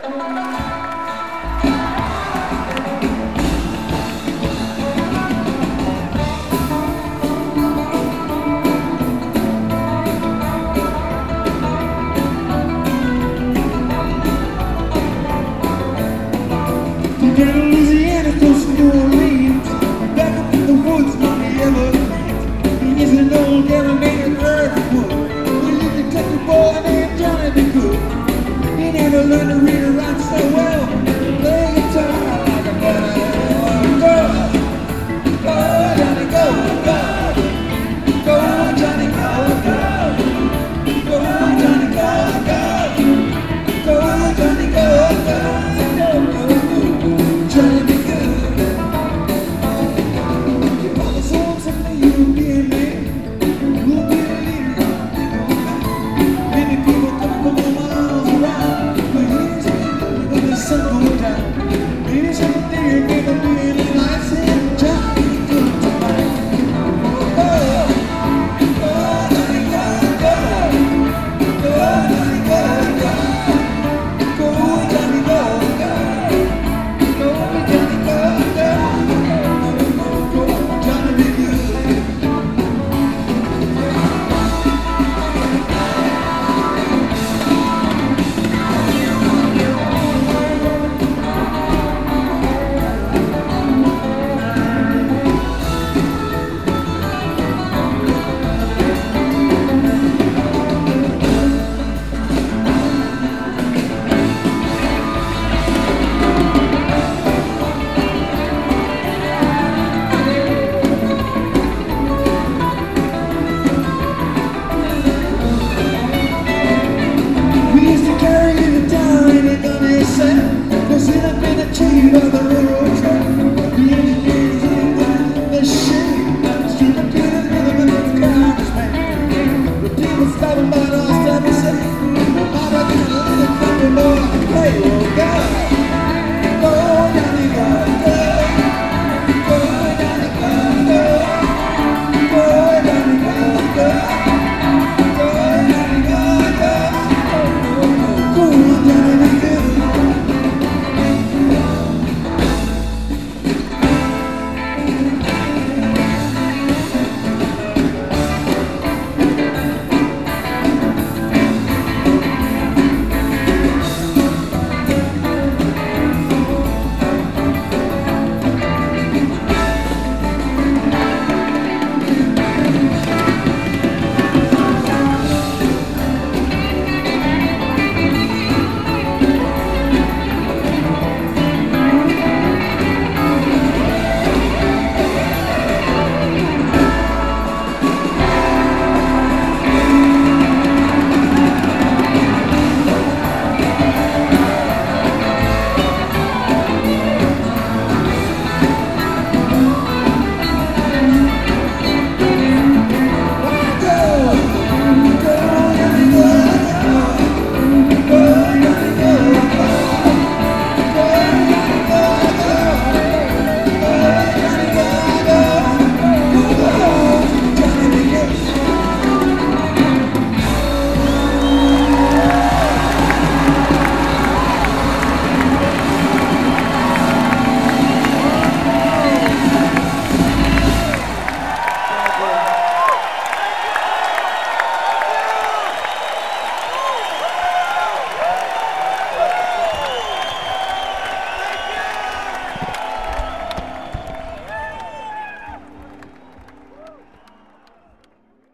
Down in Louisiana, close to New Orleans, back up in the woods on the Everglades. He's an old devil named Earthwood. He lived a country boy named Johnny B. Good. He never learned to read or write so well. Play guitar like a boy. Go, go, Johnny, go, go. Go, Johnny, go, go. Go, Johnny, go, go. Go, Johnny, go, go. Johnny be good. Your mama's home someday you'll be a man. You'll be a leader. Many people come from all miles around. But here's when the sun goes down. Maybe someday you're gonna be in the lights and Johnny be good tonight. Go, go, Johnny, go, go. Go, Johnny, go, go. Go, Johnny, go, go. Sit up in a tree by the railroad track. The engineers in the shade. Street up in the rhythm of the congressman. The people stopping by don't stop and say, Mama, can a little country boy play? Oh, God.